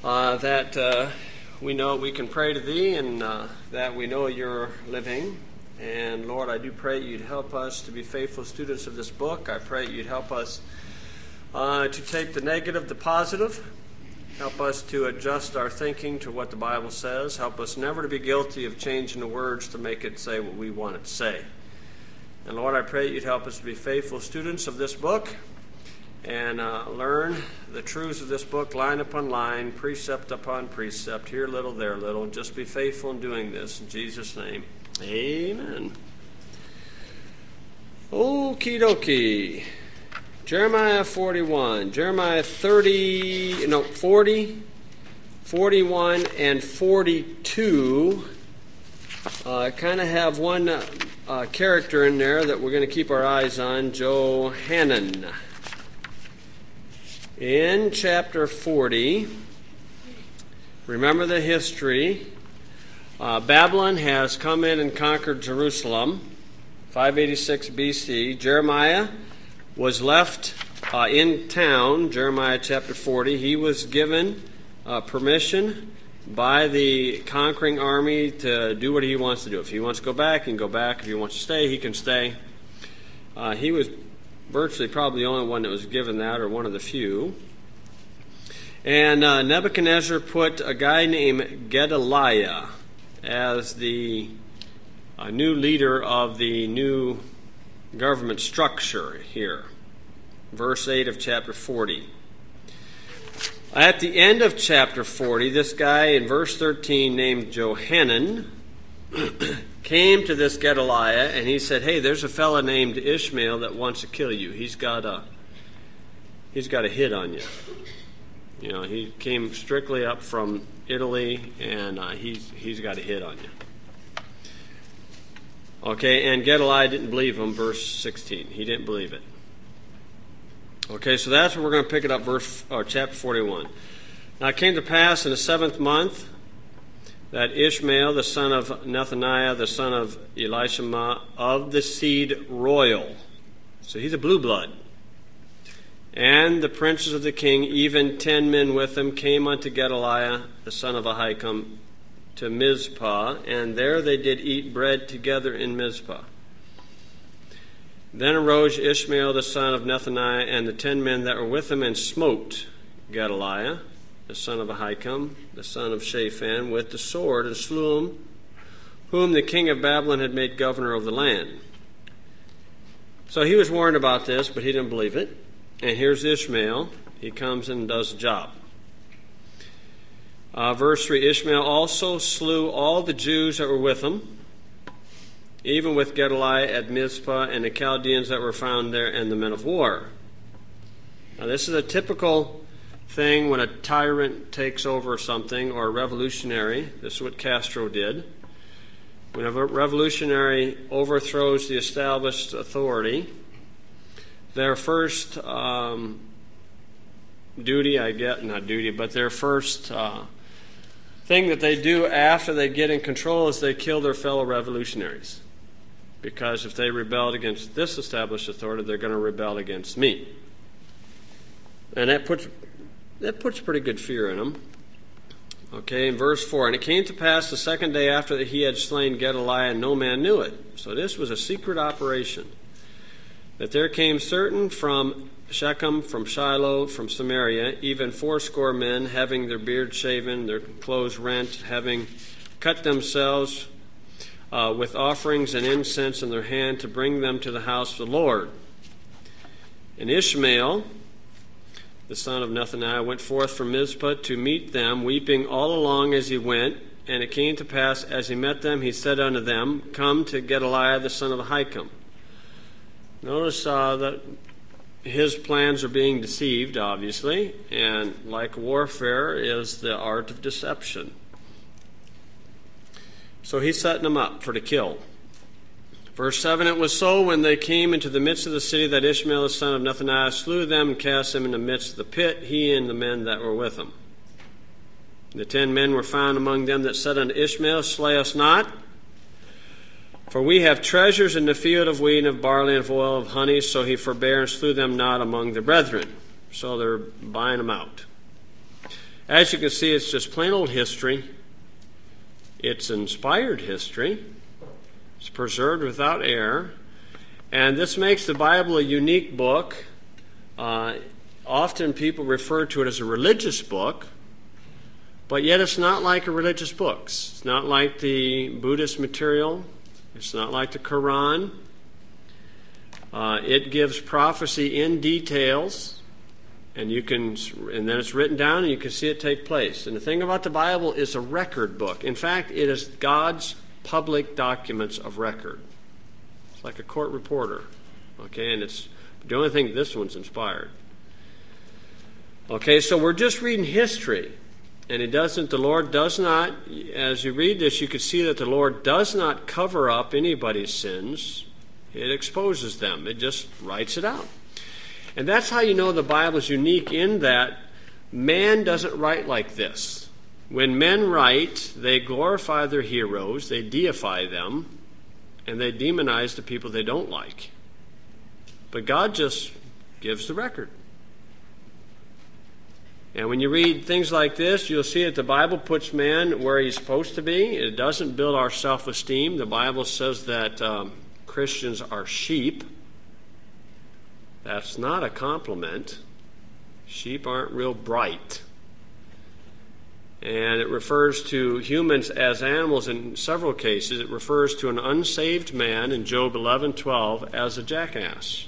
that we know we can pray to Thee, and that we know You're living. And Lord, I do pray You'd help us to be faithful students of this book. I pray You'd help us to take the negative to positive. Help us to adjust our thinking to what the Bible says. Help us never to be guilty of changing the words to make it say what we want it to say. And Lord, I pray You'd help us to be faithful students of this book and learn the truths of this book line upon line, precept upon precept, here little, there little. Just be faithful in doing this. In Jesus' name, amen. Okie dokie. Jeremiah 41, Jeremiah 40, 41, and 42 kind of have one character in there that we're going to keep our eyes on, Johanan. In chapter 40, remember the history. Babylon has come in and conquered Jerusalem, 586 BC. Jeremiah was left in town, Jeremiah chapter 40. He was given permission by the conquering army to do what he wants to do. If he wants to go back, he can go back. If he wants to stay, he can stay. He was virtually probably the only one that was given that, or one of the few. And Nebuchadnezzar put a guy named Gedaliah as the new leader of the new government structure here. Verse 8 of chapter 40. At the end of chapter 40, this guy in verse 13 named Johanan came to this Gedaliah and he said, "Hey, there's a fella named Ishmael that wants to kill you. He's got a hit on you." You know, he came strictly up from Italy, and he's got a hit on you. Okay, and Gedaliah didn't believe him, verse 16. He didn't believe it. Okay, so that's where we're going to pick it up, chapter 41. Now it came to pass in the 7th month that Ishmael, the son of Nethaniah, the son of Elishama, of the seed royal, so he's a blue blood, and the princes of the king, even 10 men with him, came unto Gedaliah, the son of Ahikam, to Mizpah, and there they did eat bread together in Mizpah. Then arose Ishmael the son of Nethaniah and the 10 men that were with him, and smote Gedaliah the son of Ahikam, the son of Shaphan, with the sword, and slew him, whom the king of Babylon had made governor of the land. So he was warned about this, but he didn't believe it. And here's Ishmael. He comes and does the job. Verse 3, Ishmael also slew all the Jews that were with him, even with Gedaliah at Mizpah, and the Chaldeans that were found there, and the men of war. Now this is a typical thing when a tyrant takes over something, or a revolutionary. This is what Castro did. When a revolutionary overthrows the established authority, their first their first thing that they do after they get in control is they kill their fellow revolutionaries. Because if they rebelled against this established authority, they're going to rebel against me. And that puts pretty good fear in them. Okay, in verse 4, and it came to pass the 2nd day after that he had slain Gedaliah, and no man knew it. So this was a secret operation. That there came certain from Shechem, from Shiloh, from Samaria, even 80 men, having their beards shaven, their clothes rent, having cut themselves with offerings and incense in their hand, to bring them to the house of the Lord. And Ishmael, the son of Nethaniah, went forth from Mizpah to meet them, weeping all along as he went. And it came to pass, as he met them, he said unto them, Come to Gedaliah the son of Ahikam. Notice that his plans are being deceived, obviously, and like warfare is the art of deception. So he's setting them up for to kill. Verse 7, it was so when they came into the midst of the city that Ishmael the son of Nethaniah slew them and cast them in the midst of the pit, he and the men that were with him. The 10 men were found among them that said unto Ishmael, Slay us not, for we have treasures in the field of wheat and of barley and of oil of honey. So he forbare and slew them not among the brethren. So they're buying them out. As you can see, it's just plain old history. It's inspired history. It's preserved without error. And this makes the Bible a unique book. Often people refer to it as a religious book, but yet it's not like a religious book. It's not like the Buddhist material. It's not like the Quran. It gives prophecy in details, and then it's written down, and you can see it take place. And the thing about the Bible is a record book. In fact, it is God's public documents of record. It's like a court reporter. Okay, and it's the only thing this one's inspired. Okay, so we're just reading history. And the Lord does not, as you read this, you can see that the Lord does not cover up anybody's sins. It exposes them. It just writes it out. And that's how you know the Bible is unique, in that man doesn't write like this. When men write, they glorify their heroes, they deify them, and they demonize the people they don't like. But God just gives the record. And when you read things like this, you'll see that the Bible puts man where he's supposed to be. It doesn't build our self-esteem. The Bible says that Christians are sheep. That's not a compliment. Sheep aren't real bright. And it refers to humans as animals in several cases. It refers to an unsaved man in Job 11:12 as a jackass.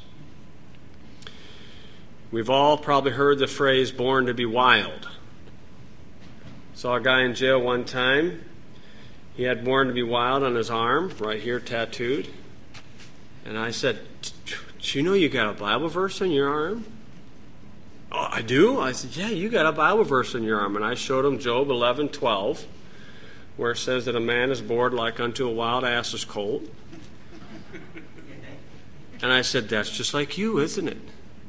We've all probably heard the phrase, born to be wild. Saw a guy in jail one time. He had born to be wild on his arm, right here tattooed. And I said, "Do you know you got a Bible verse on your arm?" "Oh, I do?" I said, "Yeah, you got a Bible verse on your arm." And I showed him Job 11:12, where it says that a man is born like unto a wild ass's colt. And I said, "That's just like you, isn't it?"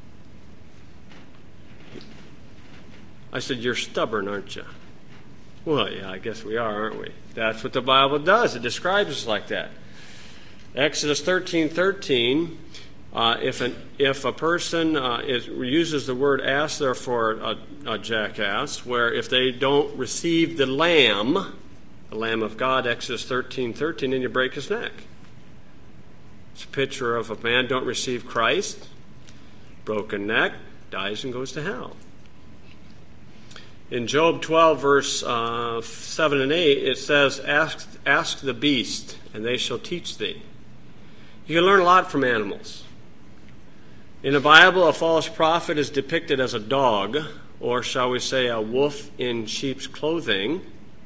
I said, "You're stubborn, aren't you?" "Well, yeah, I guess we are, aren't we?" That's what the Bible does. It describes us like that. Exodus 13:13, if a person uses the word ass there for a jackass, where if they don't receive the Lamb of God, Exodus 13:13, then you break his neck. It's a picture of a man don't receive Christ, broken neck, dies and goes to hell. In Job 12, verse 7 and 8, it says, ask the beast, and they shall teach thee. You can learn a lot from animals. In the Bible, a false prophet is depicted as a dog, or shall we say a wolf in sheep's clothing.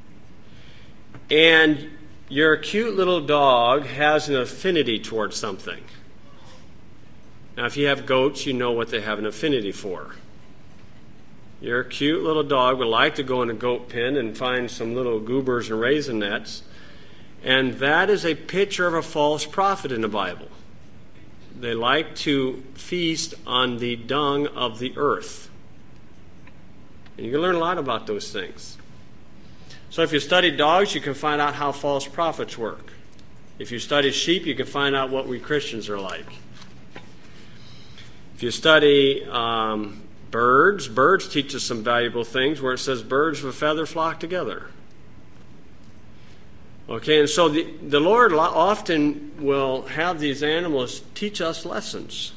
And your cute little dog has an affinity towards something. Now, if you have goats, you know what they have an affinity for. Your cute little dog would like to go in a goat pen and find some little goobers and raisinets. And that is a picture of a false prophet in the Bible. They like to feast on the dung of the earth. And you can learn a lot about those things. So if you study dogs, you can find out how false prophets work. If you study sheep, you can find out what we Christians are like. If you study birds teach us some valuable things, where it says birds of a feather flock together. Okay, and so the Lord often will have these animals teach us lessons.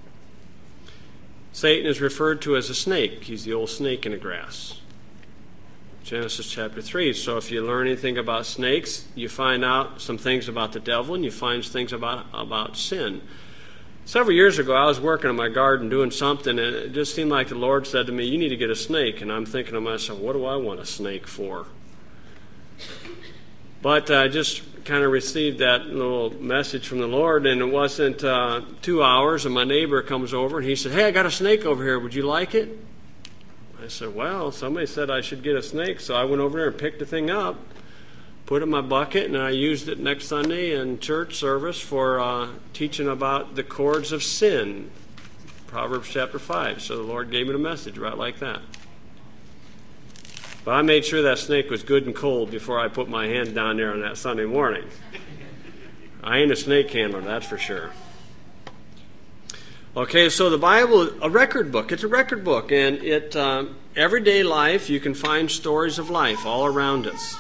Satan is referred to as a snake. He's the old snake in the grass. Genesis chapter 3. So if you learn anything about snakes, you find out some things about the devil, and you find things about sin. Several years ago, I was working in my garden doing something, and it just seemed like the Lord said to me, "You need to get a snake." And I'm thinking to myself, what do I want a snake for? But I just kind of received that little message from the Lord, and it wasn't 2 hours, and my neighbor comes over, and he said, "Hey, I got a snake over here. Would you like it?" I said, "Well, somebody said I should get a snake." So I went over there and picked the thing up, put it in my bucket, and I used it next Sunday in church service for teaching about the cords of sin, Proverbs chapter 5. So the Lord gave me the message right like that. But I made sure that snake was good and cold before I put my hand down there on that Sunday morning. I ain't a snake handler, that's for sure. Okay, so the Bible, a record book. It's a record book, and everyday life, you can find stories of life all around us.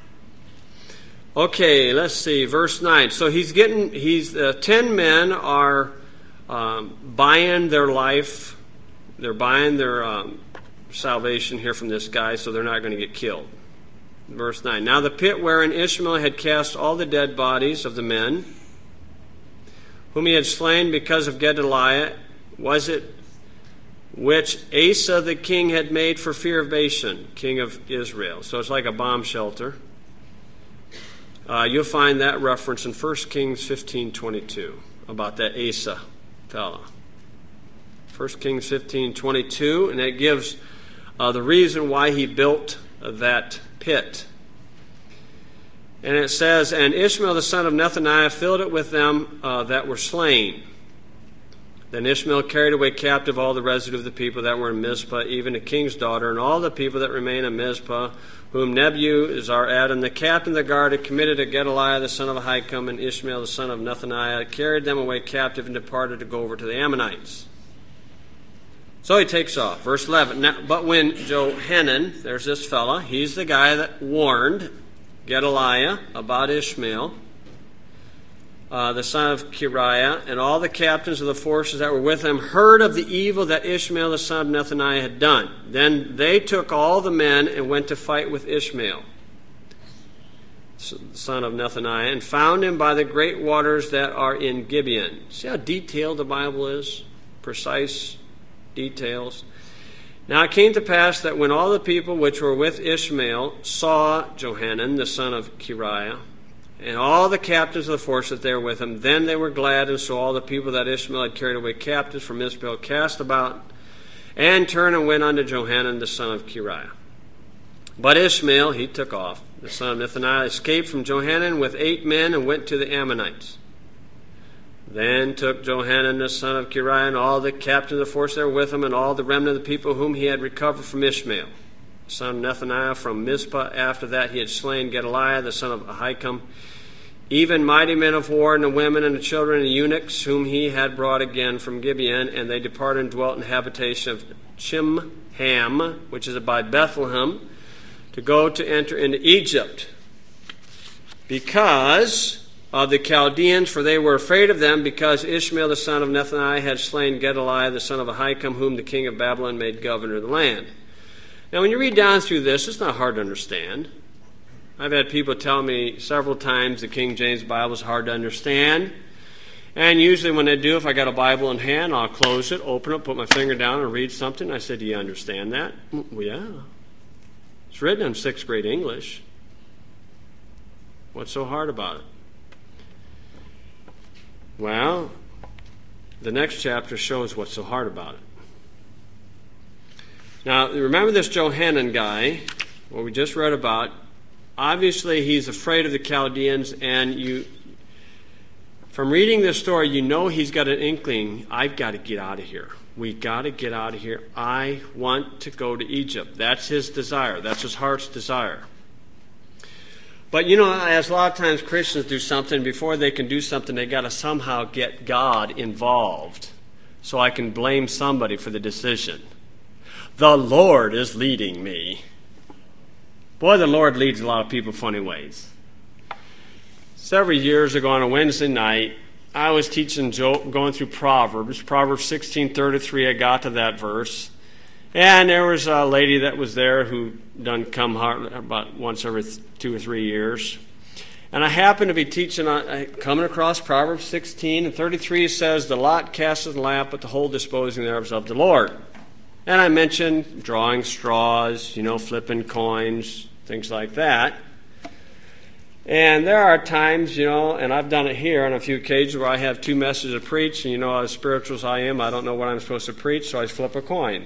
Okay, let's see, verse 9. So 10 men are buying their life. They're buying their salvation here from this guy, so they're not going to get killed. Verse 9. Now the pit wherein Ishmael had cast all the dead bodies of the men whom he had slain because of Gedaliah, was it which Asa the king had made for fear of Bashan, king of Israel. So it's like a bomb shelter. You'll find that reference in 1 Kings 15:22 about that Asa fella. 1 Kings 15:22, and it gives the reason why he built that pit. And it says, and Ishmael the son of Nethaniah filled it with them that were slain. Then Ishmael carried away captive all the residue of the people that were in Mizpah, even the king's daughter, and all the people that remained in Mizpah, whom Nebuchadnezzar, the captain of the guard, had committed to Gedaliah the son of Ahikam, and Ishmael the son of Nethaniah, carried them away captive and departed to go over to the Ammonites. So he takes off. Verse 11. Now, but when Johanan, there's this fella, he's the guy that warned Gedaliah about Ishmael, the son of Kiriah, and all the captains of the forces that were with him heard of the evil that Ishmael the son of Nethaniah had done. Then they took all the men and went to fight with Ishmael, son of Nethaniah, and found him by the great waters that are in Gibeon. See how detailed the Bible is? Precise details. Now it came to pass that when all the people which were with Ishmael saw Johanan, the son of Kiriah, and all the captains of the force that they were with him, then they were glad, and so all the people that Ishmael had carried away captives from Israel cast about and turned and went unto Johanan, the son of Kiriah. But Ishmael, he took off, the son of Nethaniah, escaped from Johanan with 8 men and went to the Ammonites. Then took Johanan the son of Kiriah and all the captains of the force that were with him and all the remnant of the people whom he had recovered from Ishmael, the son of Nethaniah, from Mizpah. After that he had slain Gedaliah the son of Ahikam, even mighty men of war, and the women and the children and the eunuchs whom he had brought again from Gibeon. And they departed and dwelt in the habitation of Chimham, which is by Bethlehem, to go to enter into Egypt, because of the Chaldeans, for they were afraid of them, because Ishmael the son of Nethaniah had slain Gedaliah the son of Ahikam, whom the king of Babylon made governor of the land. Now when you read down through this, it's not hard to understand. I've had people tell me several times the King James Bible is hard to understand. And usually when they do, if I got a Bible in hand, I'll close it, open it, put my finger down and read something. I said, do you understand that? Well, yeah. It's written in 6th grade English. What's so hard about it? Well, the next chapter shows what's so hard about it. Now, remember this Johanan guy, what we just read about. Obviously, he's afraid of the Chaldeans, and from reading this story, you know he's got an inkling, I've got to get out of here. We got to get out of here. I want to go to Egypt. That's his desire. That's his heart's desire. But as a lot of times Christians do something, before they can do something, they got to somehow get God involved so I can blame somebody for the decision. The Lord is leading me. Boy, the Lord leads a lot of people funny ways. Several years ago on a Wednesday night, I was teaching going through Proverbs 16:33. I got to that verse. And there was a lady that was there who done come about once every 2 or 3 years. And I happened to be teaching, coming across Proverbs 16:33 says, the lot casteth a lamp, but the whole disposing thereof is of the Lord. And I mentioned drawing straws, flipping coins, things like that. And there are times, and I've done it here on a few occasions where I have 2 messages to preach, and as spiritual as I am, I don't know what I'm supposed to preach, so I flip a coin.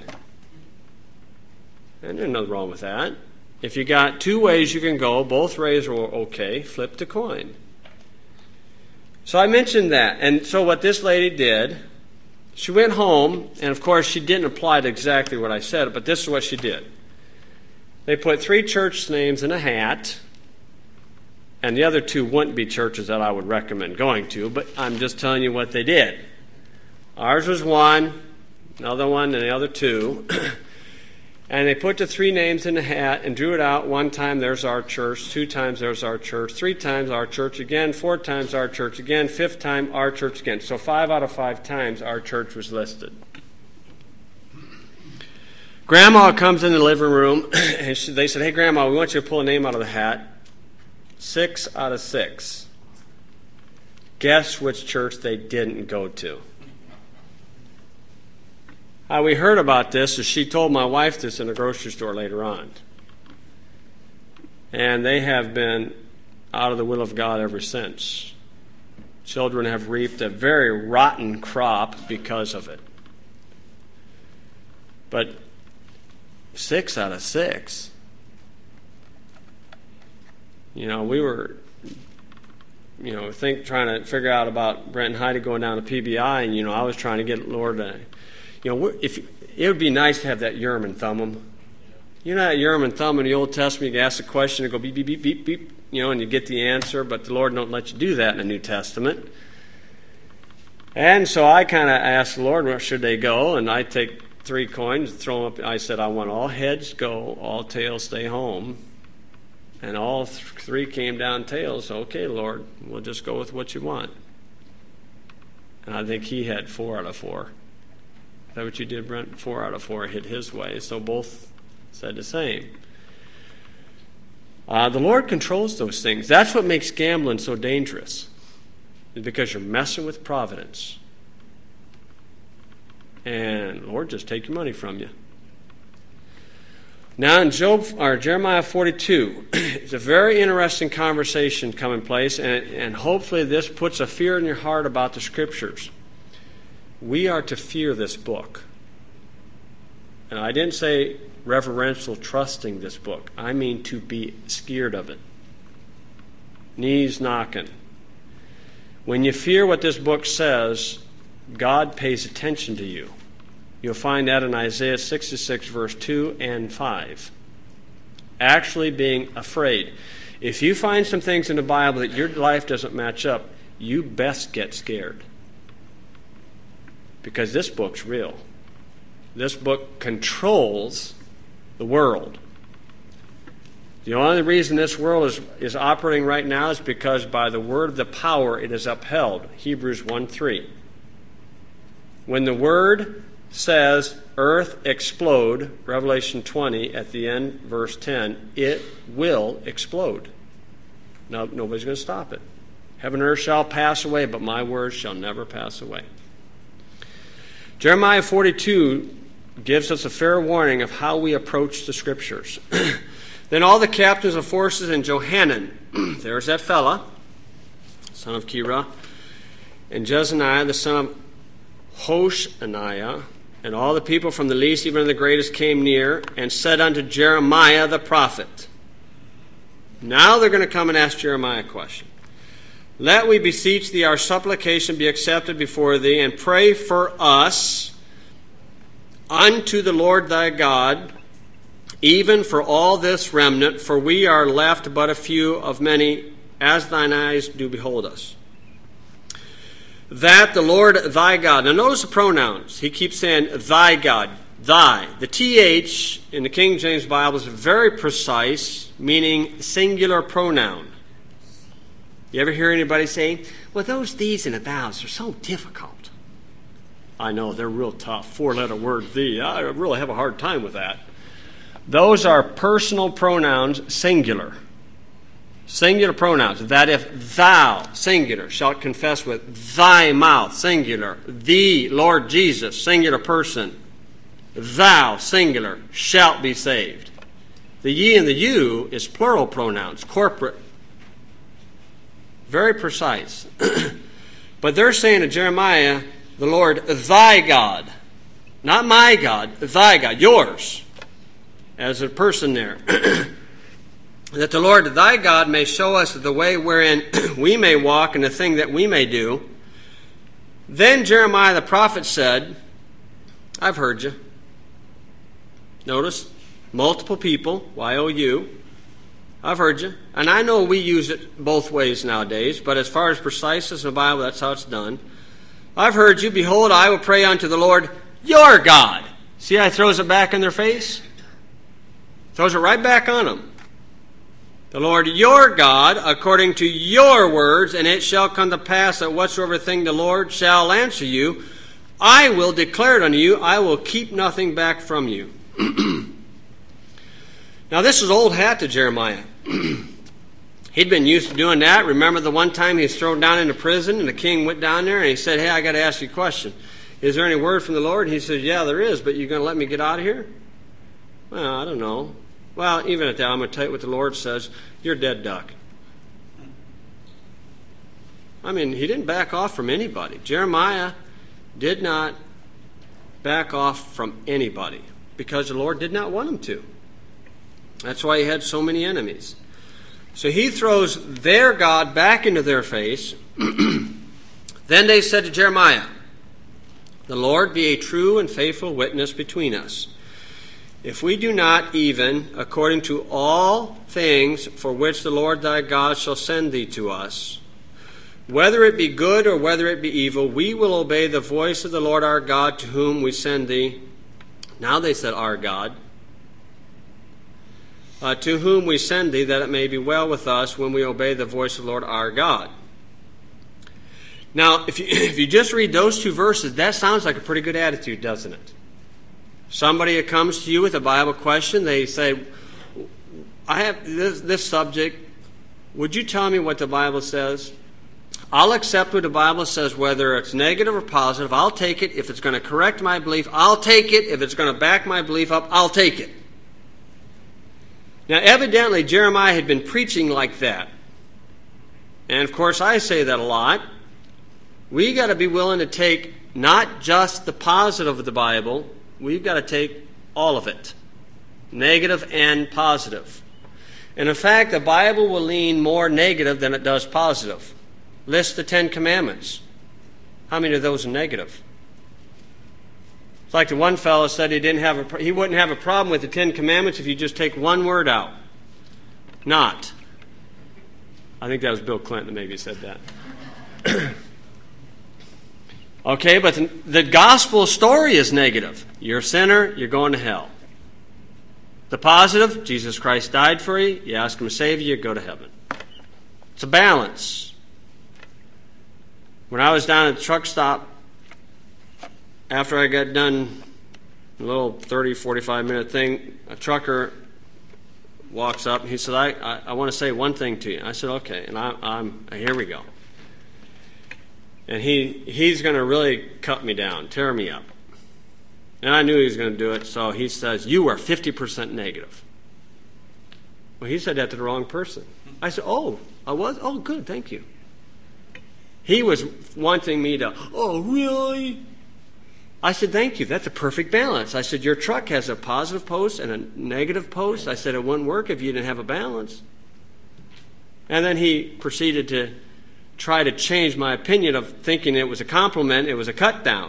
And there's nothing wrong with that. If you got 2 ways you can go, both ways are okay, flip the coin. So I mentioned that. And so what this lady did, she went home, and of course she didn't apply to exactly what I said, but this is what she did. They put 3 church names in a hat, and the other 2 wouldn't be churches that I would recommend going to, but I'm just telling you what they did. Ours was one, another one, and the other two. And they put the three names in the hat and drew it out. One time, there's our church. 2 times, there's our church. 3 times, our church again. 4 times, our church again. 5th time, our church again. So 5 out of 5 times, our church was listed. Grandma comes in the living room, and they said, "Hey, Grandma, we want you to pull a name out of the hat." 6 out of 6. Guess which church they didn't go to? How we heard about this is she told my wife this in the grocery store later on. And they have been out of the will of God ever since. Children have reaped a very rotten crop because of it. But 6 out of 6. We were, trying to figure out about Brent and Heidi going down to PBI, and, I was trying to get Lord to... if it would be nice to have that Urim and Thummim. That Urim and Thummim in the Old Testament, you ask a question, and go beep, beep, beep, beep, beep, and you get the answer, but the Lord don't let you do that in the New Testament. And so I kind of asked the Lord, where should they go? And I take 3 coins, throw them up. I said, I want all heads go, all tails stay home. And all 3 came down tails. Okay, Lord, we'll just go with what you want. And I think he had 4 out of 4. Is that what you did, Brent? 4 out of 4 hit his way. So both said the same. The Lord controls those things. That's what makes gambling so dangerous. Is because you're messing with providence. And the Lord just take your money from you. Now in Jeremiah 42, it's a very interesting conversation coming place, and hopefully this puts a fear in your heart about the Scriptures. We are to fear this book. And I didn't say reverential trusting this book. I mean to be scared of it. Knees knocking. When you fear what this book says, God pays attention to you. You'll find that in Isaiah 66, verse 2 and 5. Actually being afraid. If you find some things in the Bible that your life doesn't match up, you best get scared. Because this book's real. This book controls the world. The only reason this world is operating right now is because by the word of the power it is upheld. Hebrews 1:3. When the word says earth explode, Revelation 20 at the end, verse 10, it will explode. No, nobody's going to stop it. Heaven and earth shall pass away, but my words shall never pass away. Jeremiah 42 gives us a fair warning of how we approach the Scriptures. Then all the captains of forces and Johanan, there's that fella, son of Kira, and Jezaniah, the son of Hoshaniah, and all the people from the least even to the greatest came near and said unto Jeremiah the prophet. Now they're going to come and ask Jeremiah a question. Let we beseech thee, our supplication be accepted before thee, and pray for us unto the Lord thy God, even for all this remnant, for we are left but a few of many, as thine eyes do behold us. That the Lord thy God, now notice the pronouns. He keeps saying thy God, thy. The TH in the King James Bible is very precise, meaning singular pronoun. You ever hear anybody saying, well, those these and the thous are so difficult? I know, they're real tough. 4-letter word thee. I really have a hard time with that. Those are personal pronouns, singular. Singular pronouns. That if thou, singular, shalt confess with thy mouth, singular, the Lord Jesus, singular person, thou, singular, shalt be saved. The ye and the you is plural pronouns, corporate. Very precise. But they're saying to Jeremiah, the Lord, thy God, not my God, thy God, yours, as a person there. That the Lord thy God may show us the way wherein we may walk and the thing that we may do. Then Jeremiah the prophet said, I've heard you. Notice, multiple people, Y-O-U. I've heard you. And I know we use it both ways nowadays, but as far as precise as the Bible, that's how it's done. I've heard you. Behold, I will pray unto the Lord your God. See how he throws it back in their face? Throws it right back on them. The Lord your God, according to your words, and it shall come to pass that whatsoever thing the Lord shall answer you, I will declare it unto you. I will keep nothing back from you. Now this is old hat to Jeremiah. He'd been used to doing that. Remember the one time he was thrown down into prison and the king went down there and he said, hey, I got to ask you a question. Is there any word from the Lord? He said, yeah, there is, but you're going to let me get out of here? Well, I don't know. Well, even at that, I'm going to tell you what the Lord says. You're a dead duck. I mean, he didn't back off from anybody. Jeremiah did not back off from anybody because the Lord did not want him to. That's why he had so many enemies. So he throws their God back into their face. Then they said to Jeremiah, the Lord be a true and faithful witness between us, if we do not even, according to all things for which the Lord thy God shall send thee to us, whether it be good or whether it be evil, we will obey the voice of the Lord our God to whom we send thee. Now they said, our God. To whom we send thee, that it may be well with us when we obey the voice of the Lord our God. Now, if you just read those two verses, that sounds like a pretty good attitude, doesn't it? Somebody that comes to you with a Bible question, they say, I have this subject. Would you tell me what the Bible says? I'll accept what the Bible says, whether it's negative or positive. I'll take it. If it's going to correct my belief, I'll take it. If it's going to back my belief up, I'll take it. Now, evidently, Jeremiah had been preaching like that. And, of course, I say that a lot. We got to be willing to take not just the positive of the Bible. We've got to take all of it, negative and positive. And, in fact, the Bible will lean more negative than it does positive. List the 10 Commandments. How many of those are negative? It's like the one fellow said he wouldn't have a problem with the 10 Commandments if you just take one word out. Not. I think that was Bill Clinton that maybe said that. Okay, but the gospel story is negative. You're a sinner, you're going to hell. The positive, Jesus Christ died for you, you ask him to save you, you go to heaven. It's a balance. When I was down at the truck stop, after I got done a little 30, 45-minute thing, a trucker walks up and he said, I want to say one thing to you. I said, okay, and I'm here we go. And he's going to really cut me down, tear me up. And I knew he was going to do it, so he says, you are 50% negative. Well, he said that to the wrong person. I said, oh, I was? Oh, good, thank you. He was wanting me to, oh, really? I said, thank you. That's a perfect balance. I said, your truck has a positive post and a negative post. I said, it wouldn't work if you didn't have a balance. And then he proceeded to try to change my opinion of thinking it was a compliment. It was a cut down.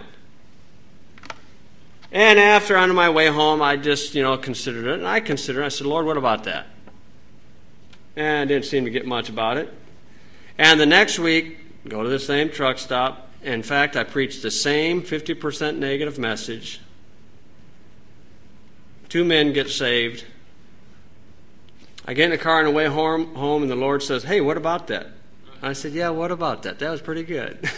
And after, on my way home, I just, considered it. And I said, Lord, what about that? And I didn't seem to get much about it. And the next week, go to the same truck stop. In fact, I preached the same 50% negative message. 2 men get saved. I get in the car on the way home, and the Lord says, hey, what about that? I said, yeah, what about that? That was pretty good.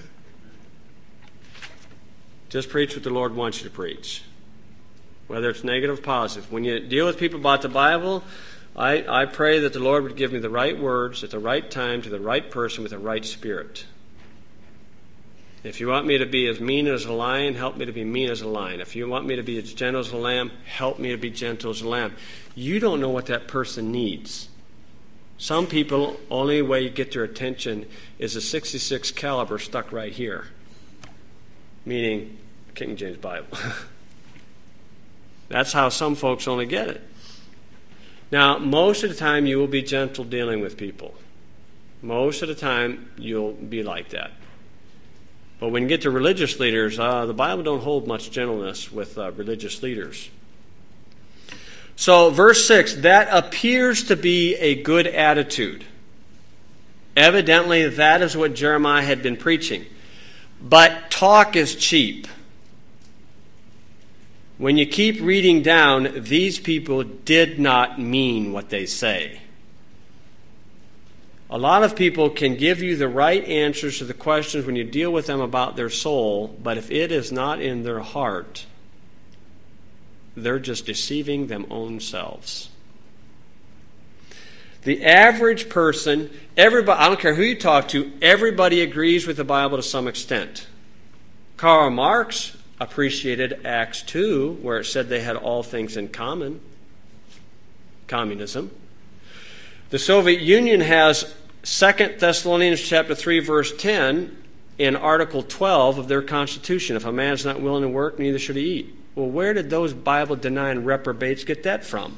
Just preach what the Lord wants you to preach, whether it's negative or positive. When you deal with people about the Bible, I pray that the Lord would give me the right words at the right time to the right person with the right spirit. If you want me to be as mean as a lion, help me to be mean as a lion. If you want me to be as gentle as a lamb, help me to be gentle as a lamb. You don't know what that person needs. Some people, only way you get their attention is a .66 caliber stuck right here, meaning King James Bible. That's how some folks only get it. Now, most of the time you will be gentle dealing with people. Most of the time you'll be like that. But when you get to religious leaders, the Bible don't hold much gentleness with religious leaders. So, verse 6, that appears to be a good attitude. Evidently, that is what Jeremiah had been preaching. But talk is cheap. When you keep reading down, these people did not mean what they say. A lot of people can give you the right answers to the questions when you deal with them about their soul, but if it is not in their heart, they're just deceiving them own selves. The average person, everybody, I don't care who you talk to, everybody agrees with the Bible to some extent. Karl Marx appreciated Acts 2, where it said they had all things in common. Communism. The Soviet Union has 2 Thessalonians chapter 3, verse 10 in Article 12 of their Constitution. If a man is not willing to work, neither should he eat. Well, where did those Bible-denying reprobates get that from?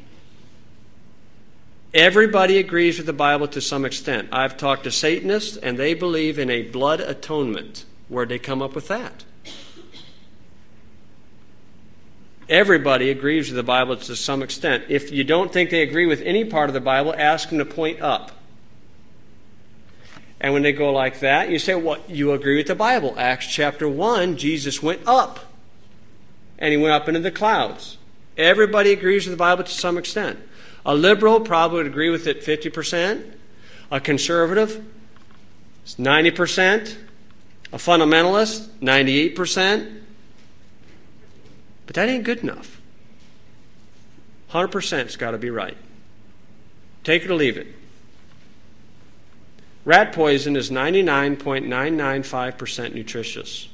Everybody agrees with the Bible to some extent. I've talked to Satanists, and they believe in a blood atonement. Where'd they come up with that? Everybody agrees with the Bible to some extent. If you don't think they agree with any part of the Bible, ask them to point up. And when they go like that, you say, well, you agree with the Bible. Acts chapter 1, Jesus went up. And he went up into the clouds. Everybody agrees with the Bible to some extent. A liberal probably would agree with it 50%. A conservative, 90%. A fundamentalist, 98%. But that ain't good enough. 100%'s got to be right. Take it or leave it. Rat poison is 99.995% nutritious.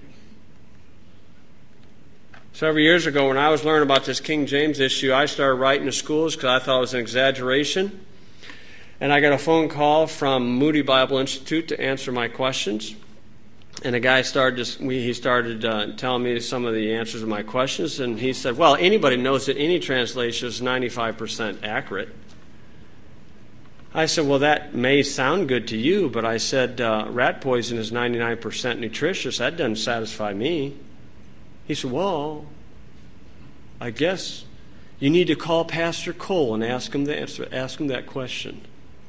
Several years ago, when I was learning about this King James issue, I started writing to schools because I thought it was an exaggeration. And I got a phone call from Moody Bible Institute to answer my questions. And the guy started telling me some of the answers to my questions. And he said, well, anybody knows that any translation is 95% accurate. I said, well, that may sound good to you, but I said, rat poison is 99% nutritious. That doesn't satisfy me. He said, well, I guess you need to call Pastor Cole and ask him that question.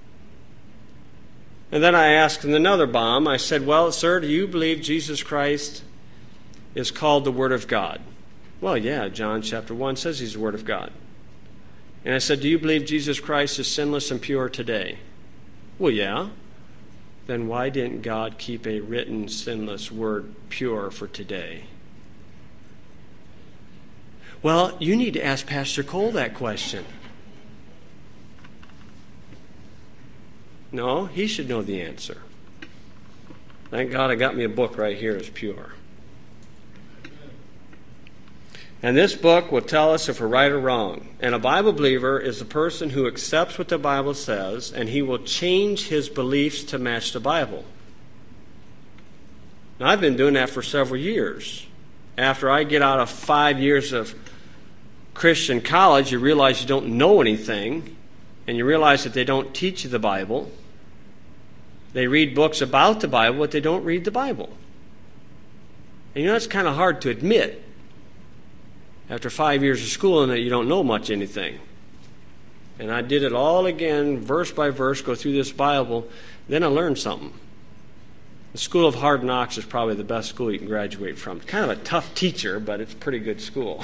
And then I asked him another bomb. I said, well, sir, do you believe Jesus Christ is called the Word of God? Well, yeah, John chapter 1 says he's the Word of God. And I said, do you believe Jesus Christ is sinless and pure today? Well, yeah. Then why didn't God keep a written, sinless word pure for today? Well, you need to ask Pastor Cole that question. No, he should know the answer. Thank God I got me a book right here that's pure. And this book will tell us if we're right or wrong. And a Bible believer is a person who accepts what the Bible says, and he will change his beliefs to match the Bible. Now, I've been doing that for several years. After I get out of 5 years of Christian college, you realize you don't know anything, and you realize that they don't teach you the Bible. They read books about the Bible, but they don't read the Bible. And you know, it's kind of hard to admit after 5 years of school and that you don't know much anything. And I did it all again, verse by verse, go through this Bible. Then I learned something. The School of Hard Knocks is probably the best school you can graduate from. Kind of a tough teacher, but it's a pretty good school.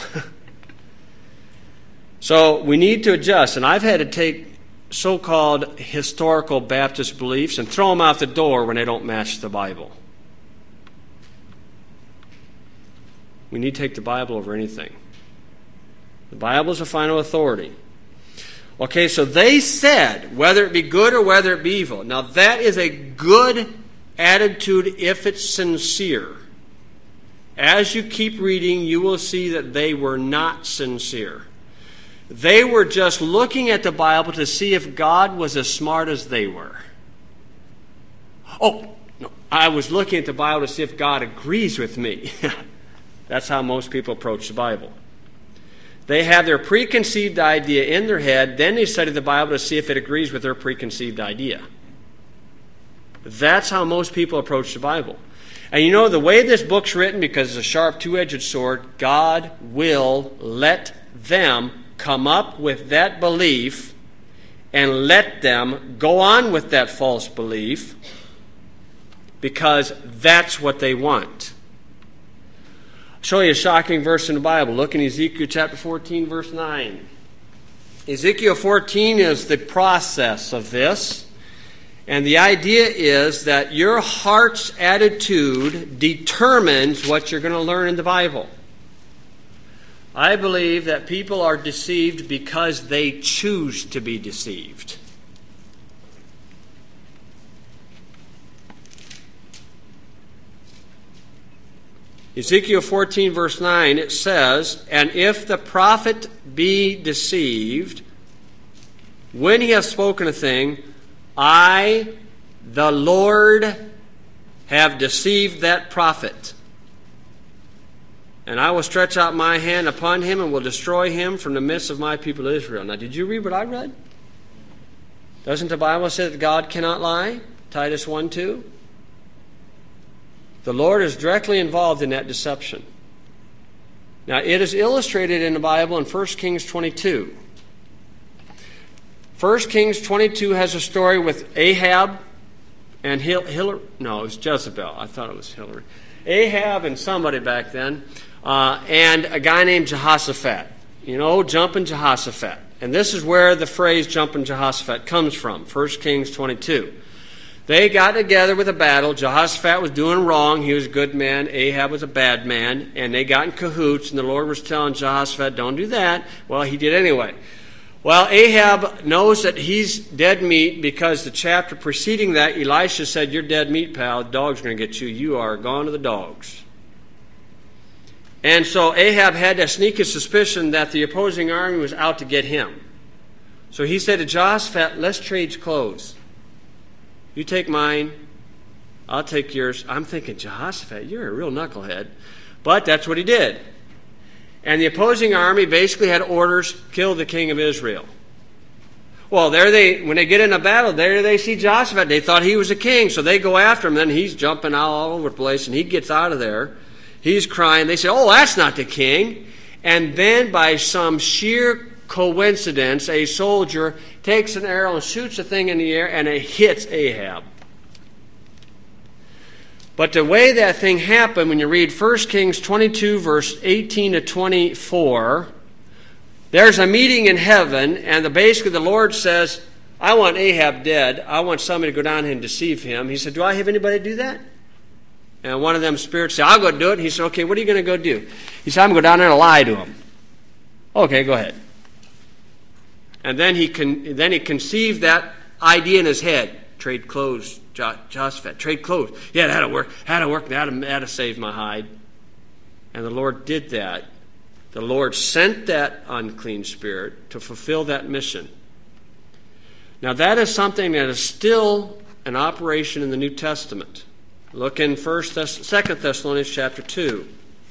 So we need to adjust. And I've had to take so-called historical Baptist beliefs and throw them out the door when they don't match the Bible. We need to take the Bible over anything. The Bible is the final authority. Okay, so they said, whether it be good or whether it be evil. Now that is a good attitude if it's sincere. As you keep reading, you will see that they were not sincere. They were just looking at the Bible to see if God was as smart as they were. Oh, no, I was looking at the Bible to see if God agrees with me. That's how most people approach the Bible. They have their preconceived idea in their head, then they study the Bible to see if it agrees with their preconceived idea. That's how most people approach the Bible. And you know, the way this book's written, because it's a sharp two-edged sword, God will let them come up with that belief and let them go on with that false belief because that's what they want. I'll show you a shocking verse in the Bible. Look in Ezekiel chapter 14, verse 9. Ezekiel 14 is the process of this. And the idea is that your heart's attitude determines what you're going to learn in the Bible. I believe that people are deceived because they choose to be deceived. Ezekiel 14, verse 9, it says, "And if the prophet be deceived, when he hath spoken a thing, I, the Lord, have deceived that prophet. And I will stretch out my hand upon him and will destroy him from the midst of my people Israel." Now, did you read what I read? Doesn't the Bible say that God cannot lie? Titus 1:2. The Lord is directly involved in that deception. Now, it is illustrated in the Bible in 1 Kings 22. 1 Kings 22 has a story with Ahab and Hillary. No, it was Jezebel. I thought it was Hillary. Ahab and somebody back then, and a guy named Jehoshaphat. You know, jumping Jehoshaphat. And this is where the phrase jumping Jehoshaphat comes from, 1 Kings 22. They got together with a battle. Jehoshaphat was doing wrong. He was a good man. Ahab was a bad man. And they got in cahoots, and the Lord was telling Jehoshaphat, don't do that. Well, he did anyway. Well, Ahab knows that he's dead meat because the chapter preceding that, Elisha said, "You're dead meat, pal. The dogs are going to get you. You are gone to the dogs." And so Ahab had that sneaky suspicion that the opposing army was out to get him. So he said to Jehoshaphat, "Let's trade clothes. You take mine, I'll take yours." I'm thinking, Jehoshaphat, you're a real knucklehead. But that's what he did. And the opposing army basically had orders, kill the king of Israel. Well, when they get in a battle, there they see Jehoshaphat. They thought he was a king, so they go after him. Then he's jumping all over the place, and he gets out of there. He's crying. They say, "Oh, that's not the king." And then by some sheer coincidence, a soldier takes an arrow and shoots the thing in the air, and it hits Ahab. But the way that thing happened, when you read 1 Kings 22, verse 18 to 24, there's a meeting in heaven, and basically the Lord says, "I want Ahab dead. I want somebody to go down here and deceive him." He said, "Do I have anybody to do that?" And one of them spirits said, "I'll go do it." And he said, "Okay, what are you going to go do?" He said, "I'm going to go down there and lie to him." "Okay, go ahead." And then he conceived that idea in his head. Trade clothes, Jehoshaphat. Trade clothes. Yeah, that'll work. That'll save my hide. And the Lord did that. The Lord sent that unclean spirit to fulfill that mission. Now that is something that is still an operation in the New Testament. Look in 2 Thessalonians chapter 2.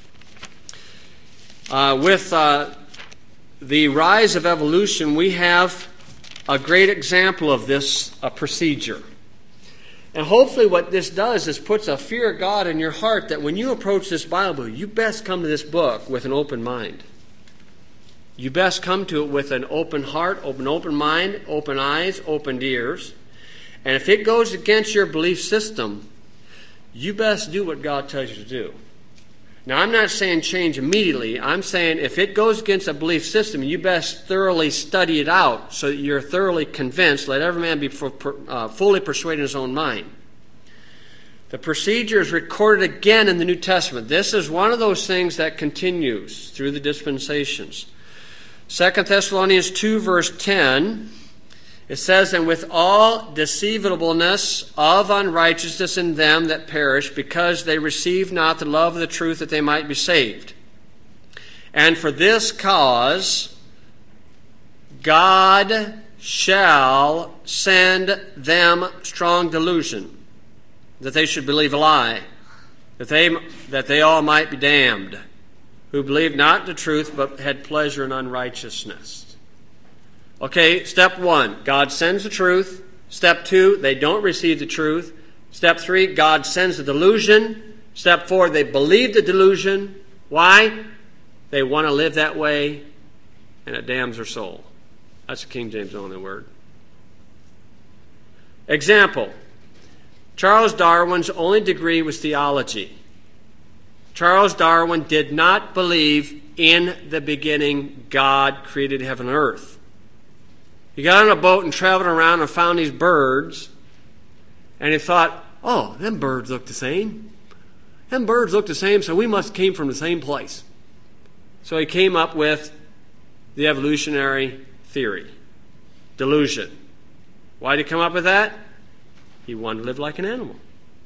With the rise of evolution, we have a great example of this procedure. And hopefully what this does is puts a fear of God in your heart that when you approach this Bible, you best come to this book with an open mind. You best come to it with an open heart, open mind, open eyes, open ears. And if it goes against your belief system, you best do what God tells you to do. Now, I'm not saying change immediately. I'm saying if it goes against a belief system, you best thoroughly study it out so that you're thoroughly convinced. Let every man be fully persuaded in his own mind. The procedure is recorded again in the New Testament. This is one of those things that continues through the dispensations. 2 Thessalonians 2, verse 10, it says, "And with all deceivableness of unrighteousness in them that perish, because they receive not the love of the truth that they might be saved. And for this cause God shall send them strong delusion, that they should believe a lie, that they all might be damned, who believed not the truth, but had pleasure in unrighteousness." Okay, step 1, God sends the truth. Step 2, they don't receive the truth. Step 3, God sends the delusion. Step 4, they believe the delusion. Why? They want to live that way, and it damns their soul. That's the King James only word. Example. Charles Darwin's only degree was theology. Charles Darwin did not believe in the beginning God created heaven and earth. He got on a boat and traveled around and found these birds, and he thought, oh, them birds look the same. Them birds look the same, so we must have came from the same place. So he came up with the evolutionary theory, delusion. Why did he come up with that? He wanted to live like an animal.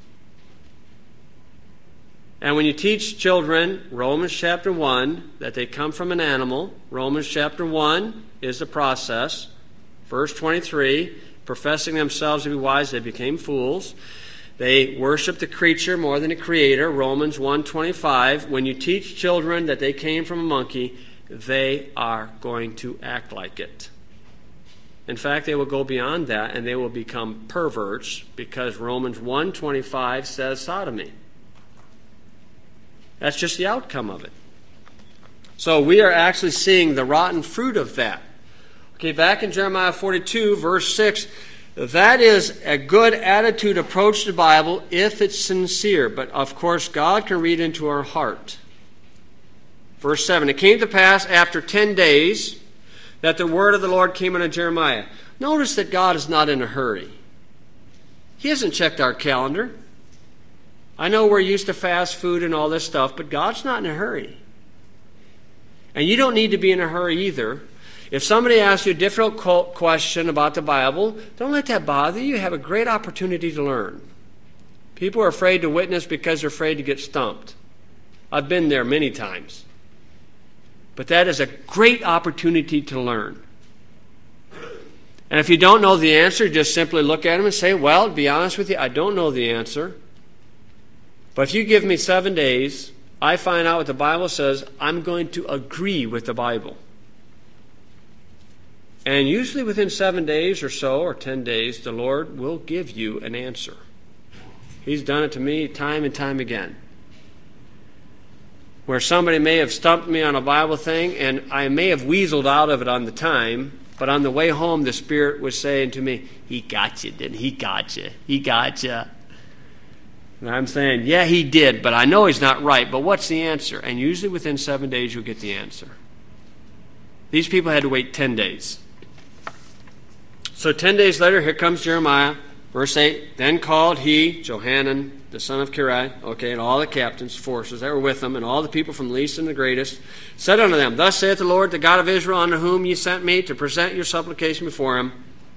And when you teach children, Romans chapter 1, that they come from an animal, Romans chapter 1 is the process. Verse 23, professing themselves to be wise, they became fools. They worship the creature more than the creator, Romans 1:25. When you teach children that they came from a monkey, they are going to act like it. In fact, they will go beyond that and they will become perverts because Romans 1:25 says sodomy. That's just the outcome of it. So we are actually seeing the rotten fruit of that. Okay, back in Jeremiah 42, verse 6, that is a good attitude approach to the Bible if it's sincere. But of course, God can read into our heart. Verse 7, it came to pass after 10 days that the word of the Lord came unto Jeremiah. Notice that God is not in a hurry. He hasn't checked our calendar. I know we're used to fast food and all this stuff, but God's not in a hurry. And you don't need to be in a hurry either. If somebody asks you a difficult question about the Bible, don't let that bother you. You have a great opportunity to learn. People are afraid to witness because they're afraid to get stumped. I've been there many times. But that is a great opportunity to learn. And if you don't know the answer, just simply look at them and say, well, to be honest with you, I don't know the answer. But if you give me 7 days, I find out what the Bible says, I'm going to agree with the Bible. And usually within 7 days or so, or 10 days, the Lord will give you an answer. He's done it to me time and time again. Where somebody may have stumped me on a Bible thing, and I may have weaseled out of it on the time, but on the way home, the Spirit was saying to me, He got you, didn't he? He got you. He got you. And I'm saying, yeah, He did, but I know He's not right. But what's the answer? And usually within 7 days, you'll get the answer. These people had to wait 10 days. So 10 days later, here comes Jeremiah. Verse 8, then called he, Johanan, the son of Kari, and all the captains, forces that were with him, and all the people from least and the greatest, said unto them, Thus saith the Lord, the God of Israel, unto whom ye sent me to present your supplication before him,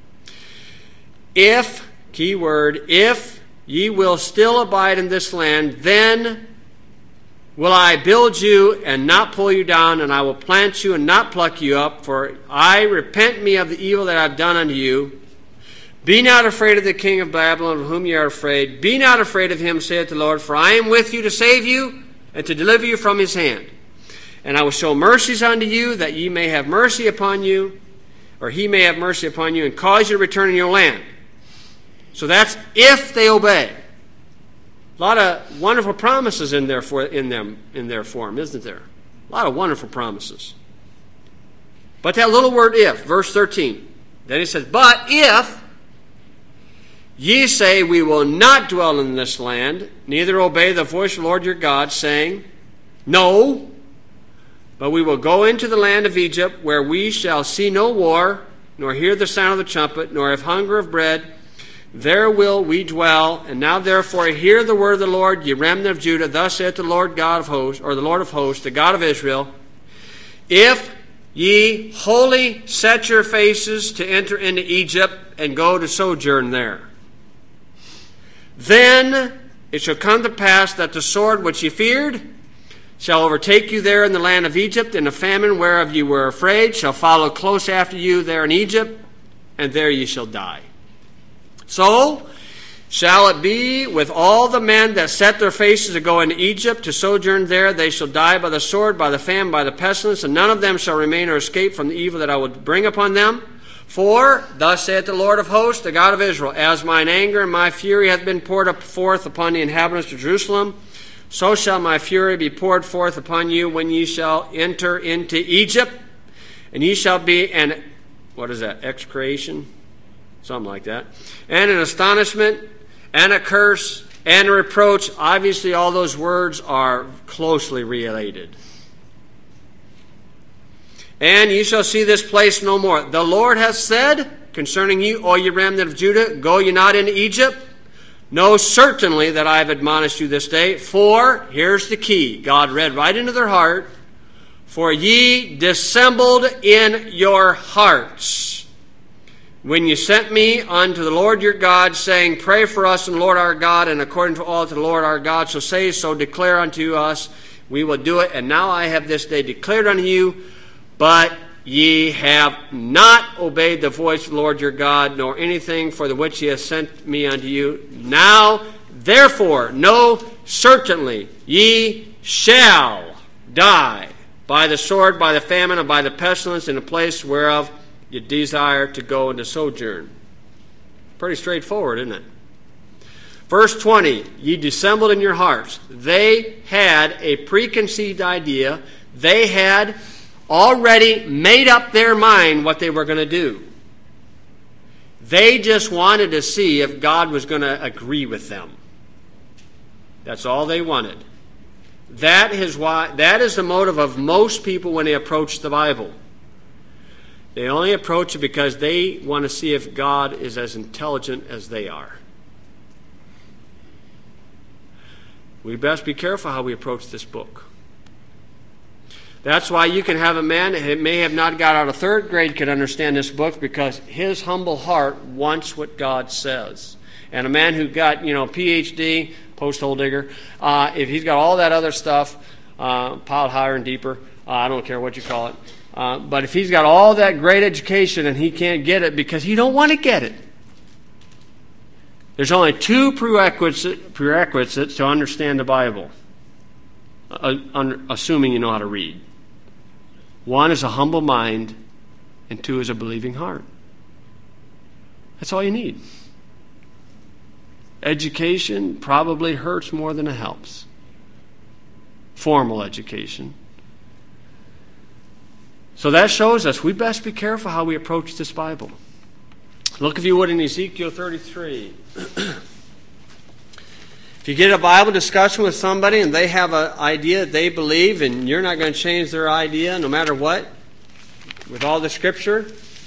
if, key word, if ye will still abide in this land, then will I build you and not pull you down, and I will plant you and not pluck you up, for I repent me of the evil that I have done unto you. Be not afraid of the king of Babylon, of whom ye are afraid. Be not afraid of him, saith the Lord, for I am with you to save you and to deliver you from his hand. And I will show mercies unto you, that ye may have mercy upon you, or he may have mercy upon you, and cause you to return in your land. So that's if they obey. A lot of wonderful promises in their form, isn't there? A lot of wonderful promises. But that little word if, verse 13. Then he says, But if ye say, We will not dwell in this land, neither obey the voice of the Lord your God, saying, No, but we will go into the land of Egypt, where we shall see no war, nor hear the sound of the trumpet, nor have hunger of bread. There will we dwell. And now therefore hear the word of the Lord, ye remnant of Judah. Thus saith the Lord God of hosts, or the Lord of hosts, the God of Israel, If ye wholly set your faces to enter into Egypt and go to sojourn there, then it shall come to pass that the sword which ye feared shall overtake you there in the land of Egypt, and the famine whereof ye were afraid shall follow close after you there in Egypt, and there ye shall die. So shall it be with all the men that set their faces to go into Egypt to sojourn there. They shall die by the sword, by the famine, by the pestilence, and none of them shall remain or escape from the evil that I will bring upon them. For thus saith the Lord of hosts, the God of Israel, As mine anger and my fury hath been poured up forth upon the inhabitants of Jerusalem, so shall my fury be poured forth upon you when ye shall enter into Egypt, and ye shall be an, what is that, excreation? Something like that. And an astonishment, and a curse and a reproach. Obviously, all those words are closely related. And you shall see this place no more. The Lord hath said concerning you, O ye remnant of Judah, go ye not into Egypt. Know certainly that I have admonished you this day. For, here's the key. God read right into their heart. For ye dissembled in your hearts, when you sent me unto the Lord your God, saying, pray for us in the Lord our God, and according to all to the Lord our God, so say, so declare unto us, we will do it. And now I have this day declared unto you, but ye have not obeyed the voice of the Lord your God, nor anything for the which he has sent me unto you. Now, therefore, know certainly ye shall die by the sword, by the famine, and by the pestilence in the place whereof you desire to go and to sojourn. Pretty straightforward, isn't it? Verse 20, ye dissembled in your hearts. They had a preconceived idea. They had already made up their mind what they were going to do. They just wanted to see if God was going to agree with them. That's all they wanted. That is the motive of most people when they approach the Bible. They only approach it because they want to see if God is as intelligent as they are. We best be careful how we approach this book. That's why you can have a man that may have not got out of third grade can understand this book, because his humble heart wants what God says. And a man who got, PhD, post-hole digger, if he's got all that other stuff piled higher and deeper, I don't care what you call it, but if he's got all that great education and he can't get it because he don't want to get it, there's only two prerequisites to understand the Bible, assuming you know how to read. One is a humble mind, and two is a believing heart. That's all you need. Education probably hurts more than it helps. Formal education. So that shows us we best be careful how we approach this Bible. Look, if you would, in Ezekiel 33. If you get a Bible discussion with somebody and they have an idea that they believe, and you're not going to change their idea no matter what, with all the Scripture,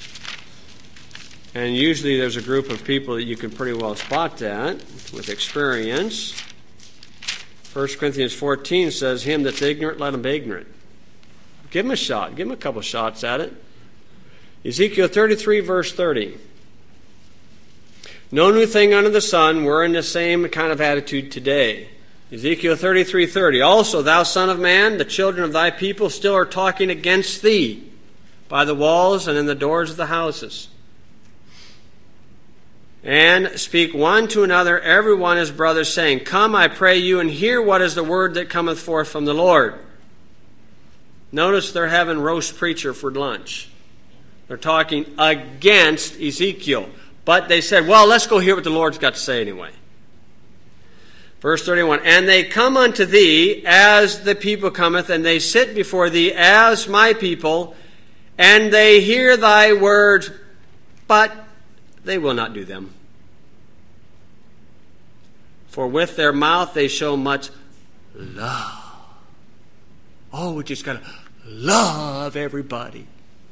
and usually there's a group of people that you can pretty well spot that with experience. 1 Corinthians 14 says, him that's ignorant, let him be ignorant. Give him a shot. Give him a couple shots at it. Ezekiel 33, verse 30. No new thing under the sun. We're in the same kind of attitude today. Ezekiel 33:30. Also, thou son of man, the children of thy people still are talking against thee by the walls and in the doors of the houses. And speak one to another, every one his brother, saying, come, I pray you, and hear what is the word that cometh forth from the Lord. Notice they're having roast preacher for lunch. They're talking against Ezekiel. But they said, well, let's go hear what the Lord's got to say anyway. Verse 31, and they come unto thee as the people cometh, and they sit before thee as my people, and they hear thy words, but they will not do them. For with their mouth they show much love. Oh, we just got to love everybody.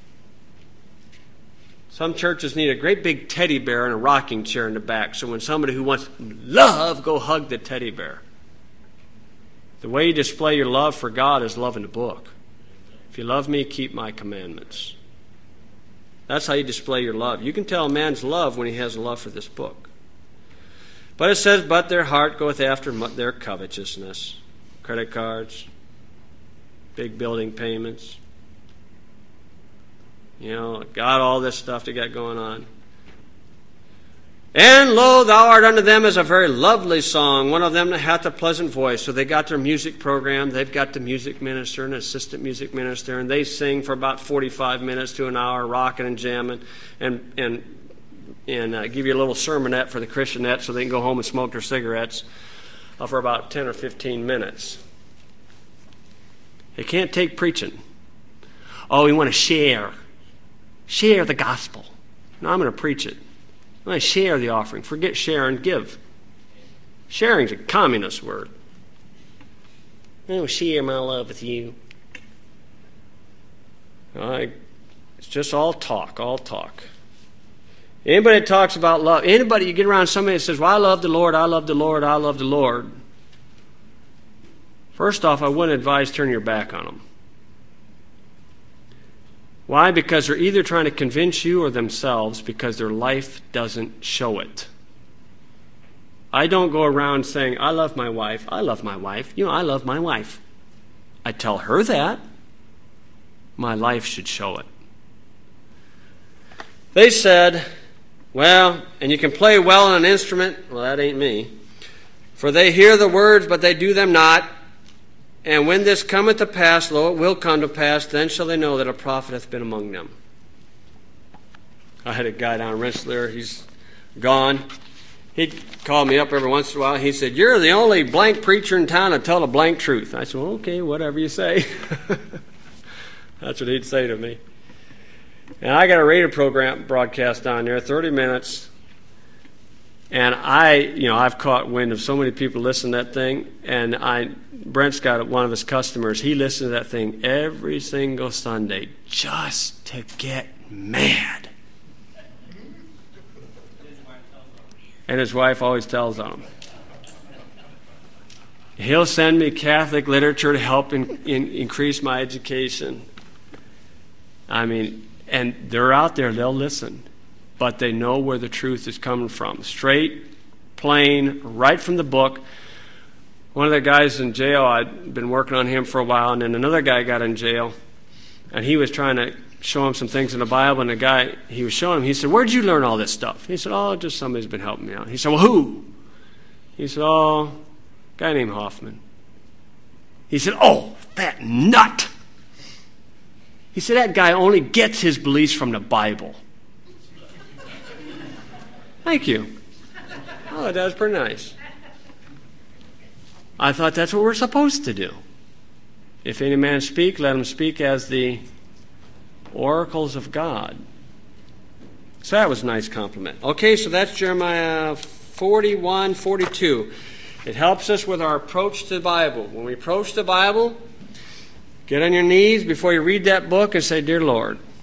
Some churches need a great big teddy bear and a rocking chair in the back, so when somebody who wants love, go hug the teddy bear. The way you display your love for God is loving the book. If you love me, keep my commandments. That's how you display your love. You can tell a man's love when he has a love for this book. But it says, but their heart goeth after their covetousness. Credit cards, big building payments. Got all this stuff they got going on. And lo, thou art unto them as a very lovely song. One of them that hath a pleasant voice. So they got their music program. They've got the music minister and assistant music minister, and they sing for about 45 minutes to an hour, rocking and jamming, and give you a little sermonette for the Christianette so they can go home and smoke their cigarettes for about 10 or 15 minutes. They can't take preaching. Oh, we want to share. Share the gospel. No, I'm going to preach it. I'm going to share the offering. Forget share and give. Sharing's a communist word. Oh, share my love with you. It's just all talk, all talk. Anybody that talks about love, anybody, you get around somebody that says, well, I love the Lord, I love the Lord, I love the Lord. First off, I wouldn't advise turning your back on them. Why? Because they're either trying to convince you or themselves because their life doesn't show it. I don't go around saying, I love my wife, I love my wife. You know, I love my wife. I tell her that. My life should show it. They said, well, and you can play well on an instrument. Well, that ain't me. For they hear the words, but they do them not. And when this cometh to pass, lo, it will come to pass, then shall they know that a prophet hath been among them. I had a guy down in Rensselaer. He's gone. He'd call me up every once in a while. He said, you're the only blank preacher in town to tell the blank truth. I said, well, okay, whatever you say. That's what he'd say to me. And I got a radio program broadcast down there, 30 minutes. And I've caught wind of so many people listening to that thing. And Brent's got one of his customers. He listens to that thing every single Sunday just to get mad. And his wife always tells on him. He'll send me Catholic literature to help increase my education. I mean, and they're out there, they'll listen. But they know where the truth is coming from. Straight, plain, right from the book. One of the guys in jail, I'd been working on him for a while, and then another guy got in jail, and he was trying to show him some things in the Bible, and the guy he was showing him, he said, where'd you learn all this stuff? He said, oh, just somebody's been helping me out. He said, well, who? He said, oh, a guy named Hoffman. He said, oh, that nut. He said, that guy only gets his beliefs from the Bible. Thank you. Oh, that was pretty nice. I thought that's what we're supposed to do. If any man speak, let him speak as the oracles of God. So that was a nice compliment. Okay, so that's Jeremiah 41, 42. It helps us with our approach to the Bible. When we approach the Bible, get on your knees before you read that book and say, Dear Lord,